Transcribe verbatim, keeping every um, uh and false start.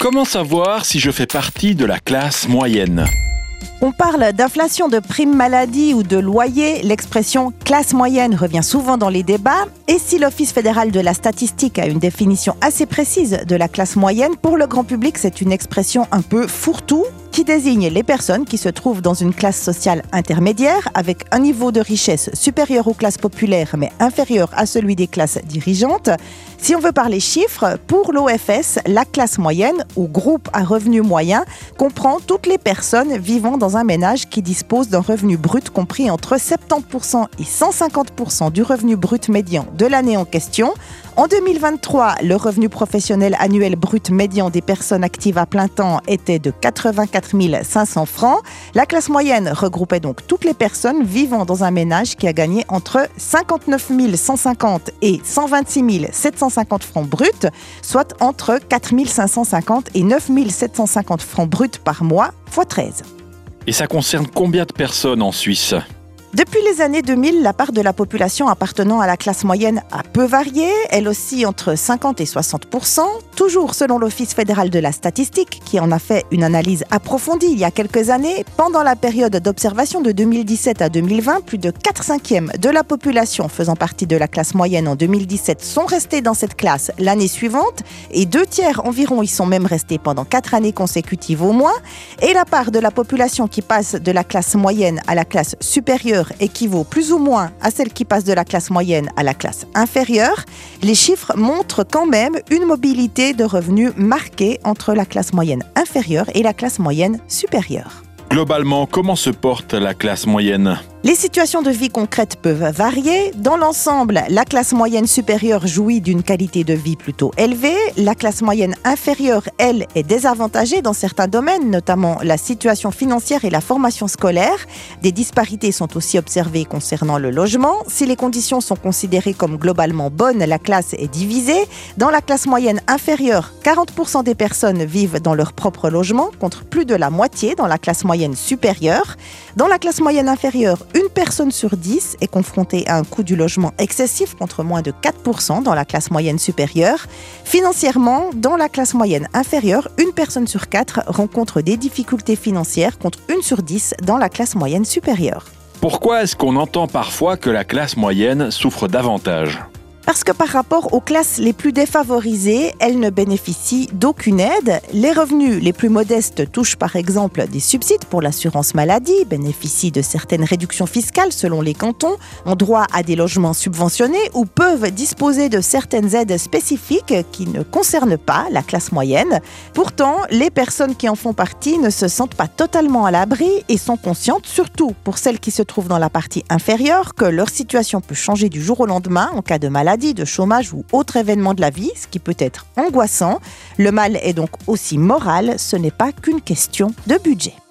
Comment savoir si je fais partie de la classe moyenne ? On parle d'inflation de primes maladie ou de loyer. L'expression classe moyenne revient souvent dans les débats. Et si l'Office fédéral de la statistique a une définition assez précise de la classe moyenne, pour le grand public, c'est une expression un peu fourre-tout qui désigne les personnes qui se trouvent dans une classe sociale intermédiaire avec un niveau de richesse supérieur aux classes populaires mais inférieur à celui des classes dirigeantes. Si on veut parler chiffres, pour l'O F S, la classe moyenne ou groupe à revenu moyen comprend toutes les personnes vivant dans un ménage qui dispose d'un revenu brut compris entre soixante-dix pour cent et cent cinquante pour cent du revenu brut médian de l'année en question. En deux mille vingt-trois, le revenu professionnel annuel brut médian des personnes actives à plein temps était de quatre-vingt-quatre mille cinq cents francs. La classe moyenne regroupait donc toutes les personnes vivant dans un ménage qui a gagné entre cinquante-neuf mille cent cinquante et cent vingt-six mille sept cent cinquante francs bruts, soit entre quatre mille cinq cent cinquante et neuf mille sept cent cinquante francs bruts par mois, fois treize. Et ça concerne combien de personnes en Suisse ? Depuis les années deux mille, la part de la population appartenant à la classe moyenne a peu varié, elle oscille entre cinquante et soixante pour cent, toujours selon l'Office fédéral de la statistique, qui en a fait une analyse approfondie il y a quelques années. Pendant la période d'observation de deux mille dix-sept à deux mille vingt, plus de quatre cinquièmes de la population faisant partie de la classe moyenne en deux mille dix-sept sont restés dans cette classe l'année suivante, et deux tiers environ y sont même restés pendant quatre années consécutives au moins, et la part de la population qui passe de la classe moyenne à la classe supérieure équivaut plus ou moins à celle qui passe de la classe moyenne à la classe inférieure. Les chiffres montrent quand même une mobilité de revenus marquée entre la classe moyenne inférieure et la classe moyenne supérieure. Globalement, comment se porte la classe moyenne ? Les situations de vie concrètes peuvent varier. Dans l'ensemble, la classe moyenne supérieure jouit d'une qualité de vie plutôt élevée. La classe moyenne inférieure, elle, est désavantagée dans certains domaines, notamment la situation financière et la formation scolaire. Des disparités sont aussi observées concernant le logement. Si les conditions sont considérées comme globalement bonnes, la classe est divisée. Dans la classe moyenne inférieure, quarante pour cent des personnes vivent dans leur propre logement, contre plus de la moitié dans la classe moyenne supérieure. Dans la classe moyenne inférieure, une personne sur dix est confrontée à un coût du logement excessif contre moins de quatre pour cent dans la classe moyenne supérieure. Financièrement, dans la classe moyenne inférieure, une personne sur quatre rencontre des difficultés financières contre une sur dix dans la classe moyenne supérieure. Pourquoi est-ce qu'on entend parfois que la classe moyenne souffre davantage ? Parce que par rapport aux classes les plus défavorisées, elles ne bénéficient d'aucune aide. Les revenus les plus modestes touchent par exemple des subsides pour l'assurance maladie, bénéficient de certaines réductions fiscales selon les cantons, ont droit à des logements subventionnés ou peuvent disposer de certaines aides spécifiques qui ne concernent pas la classe moyenne. Pourtant, les personnes qui en font partie ne se sentent pas totalement à l'abri et sont conscientes, surtout pour celles qui se trouvent dans la partie inférieure, que leur situation peut changer du jour au lendemain en cas de maladie, de chômage ou autre événement de la vie, ce qui peut être angoissant. Le mal est donc aussi moral, ce n'est pas qu'une question de budget.